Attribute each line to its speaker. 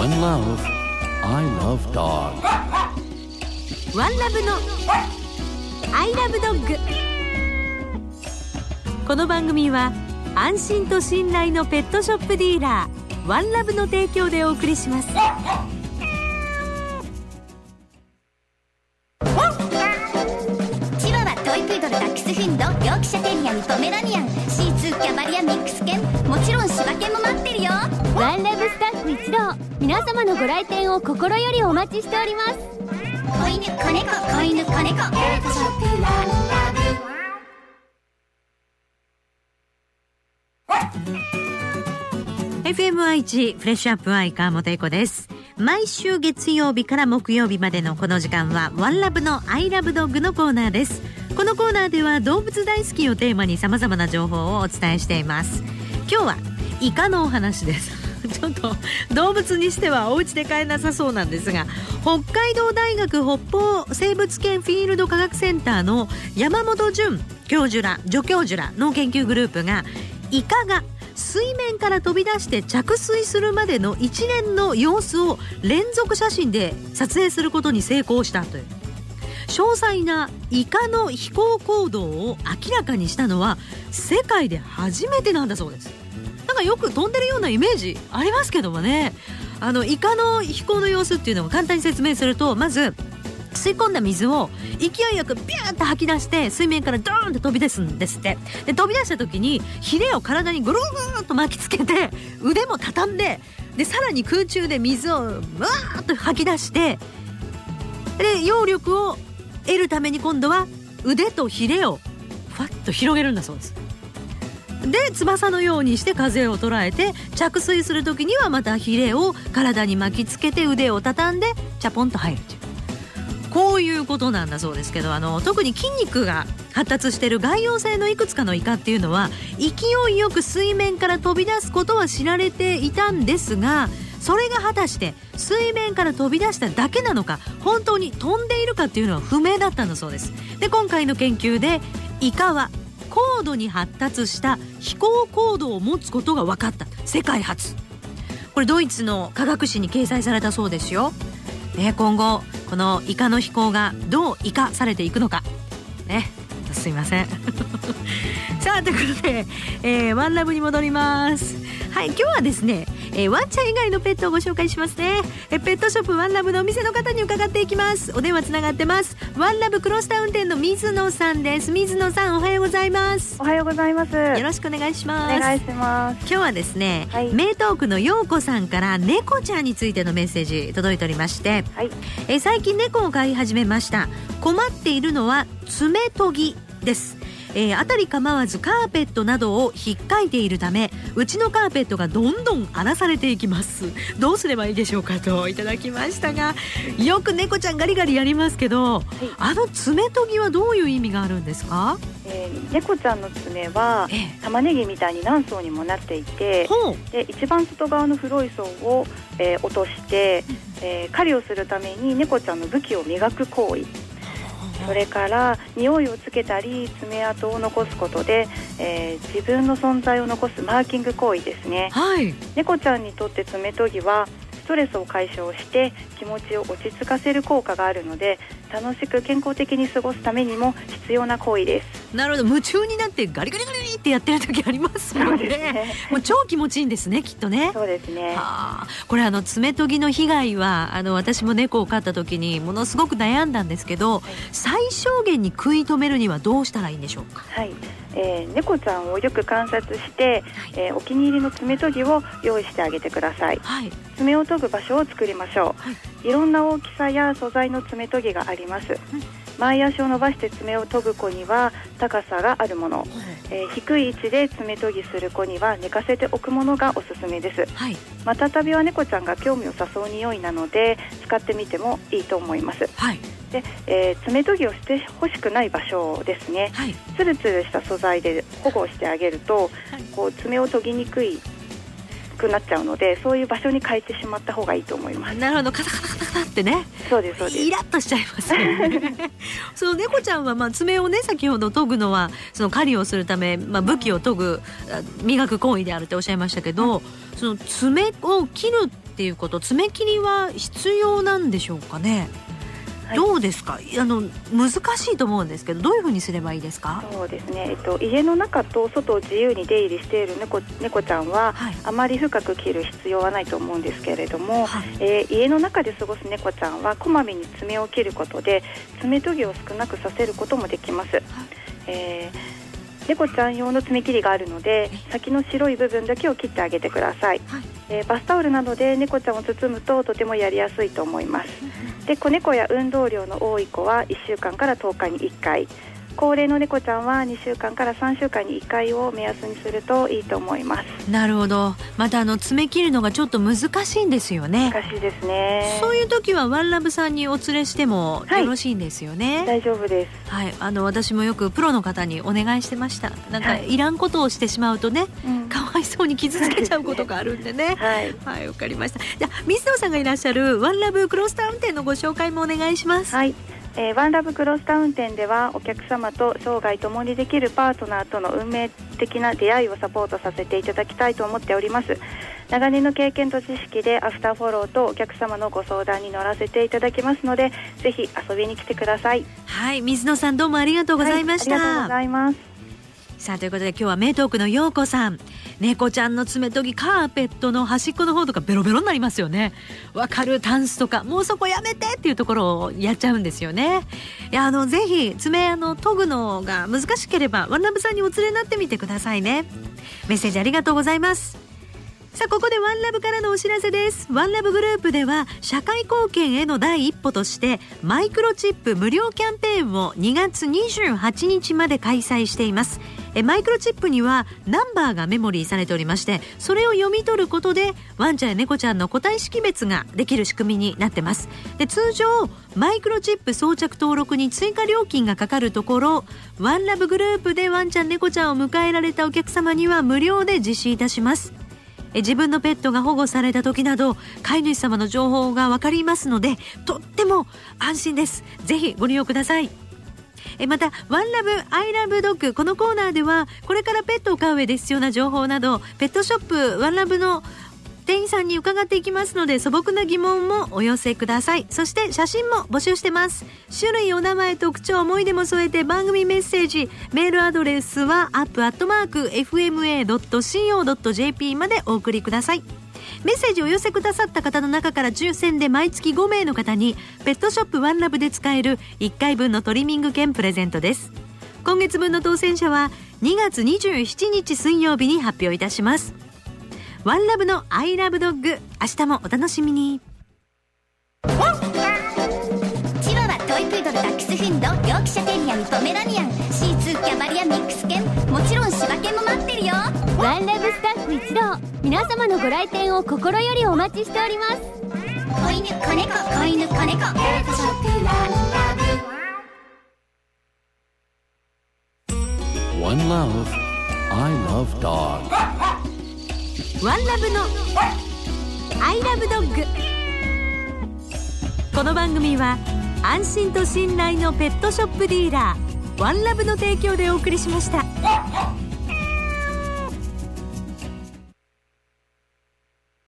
Speaker 1: One Love, I Love Dog。
Speaker 2: ワンラブのI Love Dog。 この番組は安心と信頼のペットショップディーラーワンラブの提供でお送りします。
Speaker 3: チワワ、トイプードル、ダックスフンド、ヨークシャテリアン、ポメラニアン、シーツー、キャバリア、ミックス犬、もちろん柴犬も待ってるよ。
Speaker 4: ワンラブスタッフ一同、皆様のご来店を心よりお待ちしております。
Speaker 3: 子犬、子猫、子犬、子猫、ペットショップワンラブ。
Speaker 2: FMI1 フレッシュアップアイ川本恵子です。毎週月曜日から木曜日までのこの時間はワンラブのアイラブドッグのコーナーです。このコーナーでは動物大好きをテーマに様々な情報をお伝えしています。今日はイカのお話ですちょっと動物にしてはお家で飼えなさそうなんですが、北海道大学北方生物圏フィールド科学センターの山本淳教授ら助教授らの研究グループが、イカが水面から飛び出して着水するまでの一連の様子を連続写真で撮影することに成功したという、詳細なイカの飛行行動を明らかにしたのは世界で初めてなんだそうです。なんかよく飛んでるようなイメージありますけどもね、イカの飛行の様子っていうのを簡単に説明すると、まず吸い込んだ水を勢いよくビューッと吐き出して水面からドーンと飛び出すんですって。で飛び出した時にヒレを体にぐるぐるっと巻きつけて腕も畳んで、でさらに空中で水をわーっと吐き出して、で揚力を得るために今度は腕とヒレをファッと広げるんだそうです。で翼のようにして風を捉えて着水する時にはまたヒレを体に巻きつけて腕を畳んでチャポンと入るという、こういうことなんだそうですけど、特に筋肉が発達している外洋性のいくつかのイカっていうのは勢いよく水面から飛び出すことは知られていたんですが、それが果たして水面から飛び出しただけなのか、本当に飛んでいるかっていうのは不明だったんだそうです。で今回の研究でイカは高度に発達した飛行行動を持つことが分かった。世界初。これドイツの科学誌に掲載されたそうですよ。今後このイカの飛行がどう生かされていくのかね、すいませんさあということで、ワンラブに戻ります。はい、今日はですね、ワンちゃん以外のペットをご紹介しますね。ペットショップワンラブのお店の方に伺っていきます。お電話つながってます。ワンラブクロスタウン店の水野さんです。水野さん、おはようございます。
Speaker 5: おはようございます。よ
Speaker 2: ろしくお願いします。
Speaker 5: お願いします。
Speaker 2: 今日はですね、
Speaker 5: はい、
Speaker 2: 名東区の陽子さんから猫ちゃんについてのメッセージ届いておりまして、
Speaker 5: はい、
Speaker 2: 最近猫を飼い始めました。困っているのは爪研ぎです。辺り構わずカーペットなどを引っかいているため、うちのカーペットがどんどん荒らされていきます。どうすればいいでしょうかといただきましたが、よく猫ちゃんガリガリやりますけど、はい、爪研ぎはどういう意味があるんですか？
Speaker 5: 猫ちゃんの爪は玉ねぎみたいに何層にもなっていて、で一番外側の黒い層を、落として、狩りをするために猫ちゃんの武器を磨く行為、それから匂いをつけたり爪痕を残すことで、自分の存在を残すマーキング行為ですね。
Speaker 2: はい、
Speaker 5: 猫ちゃんにとって爪研ぎはストレスを解消して気持ちを落ち着かせる効果があるので、楽しく健康的に過ごすためにも必要な行為です。
Speaker 2: なるほど、夢中になってガリガリガリってやってる時ありますもん ね。もう超気持ちいいんですね、きっとね。
Speaker 5: そうですね。
Speaker 2: これ爪研ぎの被害は私も猫を飼った時にものすごく悩んだんですけど、はい、最小限に食い止めるにはどうしたらいいんでしょうか？はい、
Speaker 5: 猫ちゃんをよく観察して、お気に入りの爪研ぎを用意してあげてください。はい、爪を研ぐ場所を作りましょう。はい、いろんな大きさや素材の爪研ぎがあります。前足を伸ばして爪を研ぐ子には高さがあるもの、低い位置で爪研ぎする子には寝かせておくものがおすすめです。はい、またたびは猫ちゃんが興味を誘う匂いなので使ってみてもいいと思います。はい、で、爪研ぎをしてほしくない場所ですね。はい、ツルツルした素材で保護してあげると、こう爪を研ぎにくくなっちゃうので、そういう場所に変えてしまった方がいいと思います。
Speaker 2: なるほど、カタカタカタカタってね。
Speaker 5: そうですそうです。
Speaker 2: イラッとしちゃいますよねその猫ちゃんは爪をね、先ほど研ぐのはその狩りをするため、武器を研ぐ磨く行為であるっておっしゃいましたけど、その爪を切るっていうこと、爪切りは必要なんでしょうかね。はい、どうですか。難しいと思うんですけど、どういうふうにすればいいですか。
Speaker 5: そうですね、家の中と外を自由に出入りしている猫ちゃんは、はい、あまり深く切る必要はないと思うんですけれども、はい、家の中で過ごす猫ちゃんはこまめに爪を切ることで爪研ぎを少なくさせることもできます。はい、猫ちゃん用の爪切りがあるので、先の白い部分だけを切ってあげてください。はい、バスタオルなどで猫ちゃんを包むととてもやりやすいと思います。で、子猫や運動量の多い子は1週間から10日に1回、高齢の猫ちゃんは2週間から3週間に1回を目安にするといいと思います。
Speaker 2: なるほど。また爪切るのがちょっと難しいんですよね。
Speaker 5: 難しいですね。
Speaker 2: そういう時はワンラブさんにお連れしてもよろしいんですよね。はい、
Speaker 5: 大丈夫です。
Speaker 2: はい、私もよくプロの方にお願いしてました。なんか、いらんことをしてしまうとね、かわいそうに傷つけちゃうことがあるんでね。はい、はい、わかりました。じゃあ水野さんがいらっしゃるワンラブクロスタウン店のご紹介もお願いします。
Speaker 5: はい、ワンラブクロスタウン店ではお客様と生涯共にできるパートナーとの運命的な出会いをサポートさせていただきたいと思っております。長年の経験と知識でアフターフォローとお客様のご相談に乗らせていただきますので、ぜひ遊びに来てください。
Speaker 2: はい、水野さんどうもありがとうございました。
Speaker 5: はい、ありがとうございます。
Speaker 2: さあ、ということで今日は名トークの陽子さん、猫ちゃんの爪研ぎ、カーペットの端っこの方とかベロベロになりますよね。わかる。タンスとかもうそこやめてっていうところをやっちゃうんですよね。いや、ぜひ爪研ぐのが難しければワンラブさんにお連れになってみてくださいね。メッセージありがとうございます。さあ、ここでワンラブからのお知らせです。ワンラブグループでは社会貢献への第一歩としてマイクロチップ無料キャンペーンを2月28日まで開催しています。マイクロチップにはナンバーがメモリーされておりまして、それを読み取ることでワンちゃんや猫ちゃんの個体識別ができる仕組みになってます。で、通常マイクロチップ装着登録に追加料金がかかるところ、ワンラブグループでワンちゃん猫ちゃんを迎えられたお客様には無料で実施いたします。自分のペットが保護された時など飼い主様の情報が分かりますので、とっても安心です。ぜひご利用ください。またワンラブアイラブドッグ、このコーナーではこれからペットを飼う上で必要な情報などペットショップワンラブの店員さんに伺っていきますので、素朴な疑問もお寄せください。そして写真も募集してます。種類、お名前、特徴、思い出も添えて番組メッセージ、メールアドレスはup@fma.co.jp までお送りください。メッセージをお寄せくださった方の中から抽選で毎月5名の方にペットショップワンラブで使える1回分のトリミング券プレゼントです。今月分の当選者は2月27日水曜日に発表いたします。ワンラブのアイラブドッグ、明日もお楽しみに。
Speaker 3: チワワ、トイプードル、ダックスフンド、ヨークシャテリアン、ポメラニアン、シーツー、キャバリア、ミックス犬、もちろん柴犬も待ってるよ。
Speaker 4: ワンラブスタッフ一同、皆様のご来店を心よりお待ちしております。
Speaker 3: 子犬、子猫、子犬、子猫、ペットショップワンラブ。
Speaker 1: One love, I love dog.
Speaker 2: ワンラブのアイラブドッグ。この番組は安心と信頼のペットショップディーラーワンラブの提供でお送りしました。